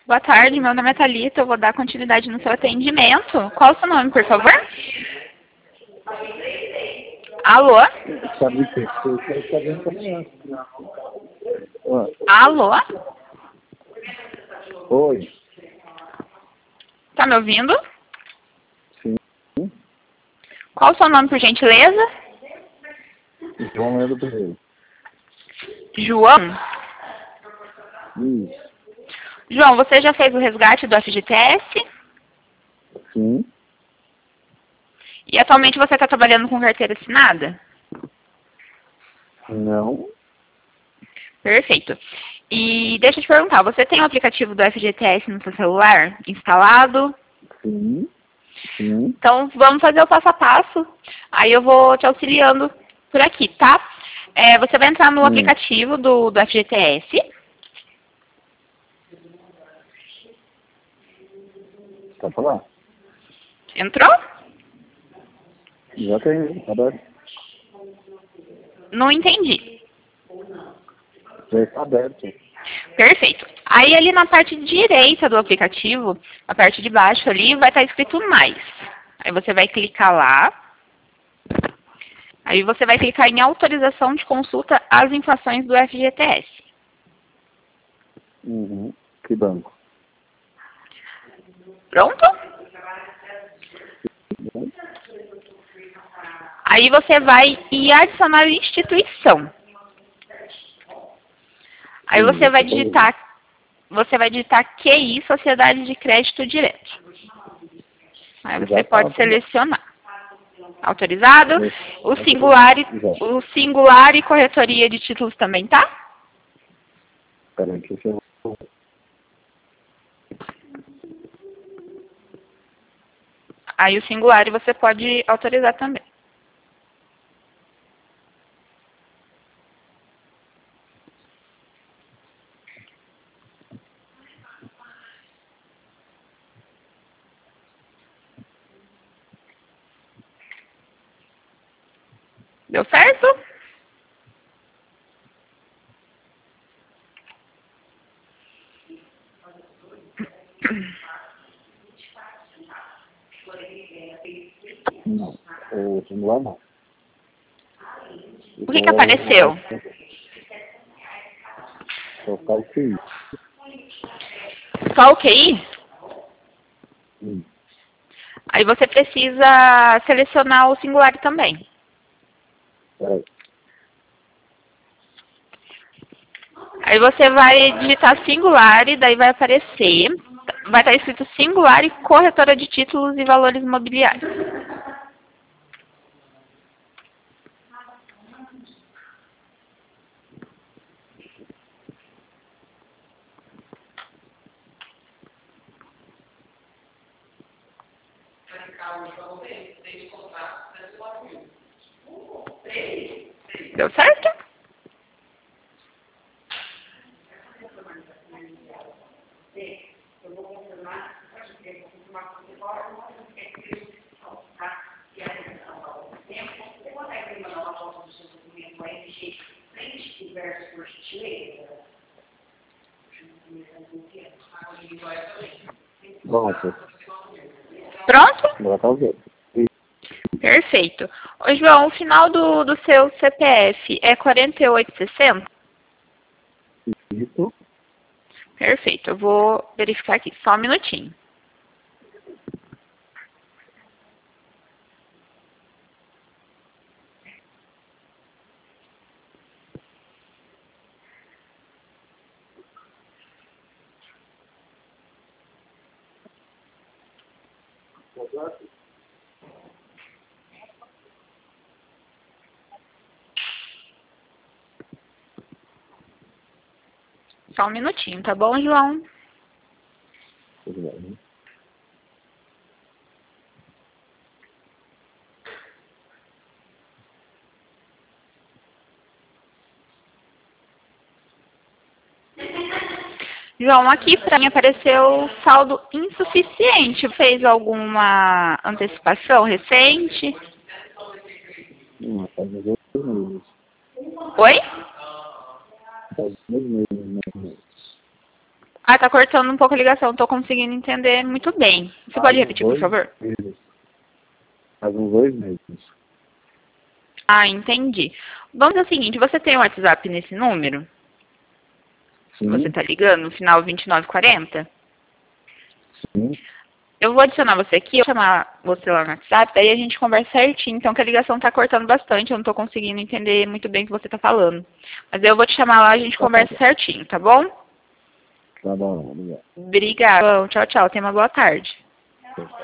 Boa tarde, meu nome é Thalita, eu vou dar continuidade no seu atendimento. Qual o seu nome, por favor? Alô? Sabe o que? Você está vendo também. Alô? Oi. Tá me ouvindo? Sim. Qual o seu nome, por gentileza? João Leandro Pereira. João? Isso. João, você já fez o resgate do FGTS? Sim. E atualmente você está trabalhando com carteira assinada? Não. Perfeito. E deixa eu te perguntar, você tem o aplicativo do FGTS no seu celular instalado? Sim. Sim. Então, vamos fazer o passo a passo. Aí eu vou te auxiliando por aqui, tá? Você vai entrar no aplicativo do FGTS. Tá falando? Entrou? Já tem. Tá aberto. Não entendi. Já está aberto. Perfeito. Aí ali na parte direita do aplicativo, a parte de baixo ali, vai estar escrito mais. Aí você vai clicar lá. Aí você vai clicar em autorização de consulta às informações do FGTS. Uhum. Que banco? Pronto? Aí você vai em adicionar instituição. Aí você vai digitar QI, Sociedade de Crédito Direto. Aí você pode selecionar. Autorizado? O singular e corretoria de títulos também, tá? Espera aí que eu vou... Aí o singular você pode autorizar também. Deu certo? Não. O singular não. O que apareceu? Vou ficar o QI. Só o QI? Aí você precisa selecionar o singular também. Peraí. Aí você vai digitar singular e daí vai aparecer, vai estar escrito singular e corretora de títulos e valores imobiliários. Deu certo? Pronto. Pronto? Agora tá ok. Perfeito. Ô, João, o final do seu CPF é 4860? Isso. Perfeito. Eu vou verificar aqui. Só um minutinho. Só um minutinho, tá bom, João? Tudo bem. João, aqui para mim apareceu saldo insuficiente. Fez alguma antecipação recente? Não, faz uns 2 meses. Oi? Faz 2 meses, né? Ah, tá cortando um pouco a ligação, não tô conseguindo entender muito bem. Você pode repetir, por favor? Faz uns 2 meses. Ah, entendi. Vamos ao seguinte, você tem o WhatsApp nesse número? Sim, Você tá ligando, no final 2940? sim. Eu vou adicionar você aqui, eu vou chamar você lá no WhatsApp, daí a gente conversa certinho, então que a ligação tá cortando bastante, eu não tô conseguindo entender muito bem o que você tá falando. Mas eu vou te chamar lá, a gente conversa certinho, tá bom? Tá bom, obrigado. Obrigada. Tchau, tchau. Tenha uma boa tarde. Tchau.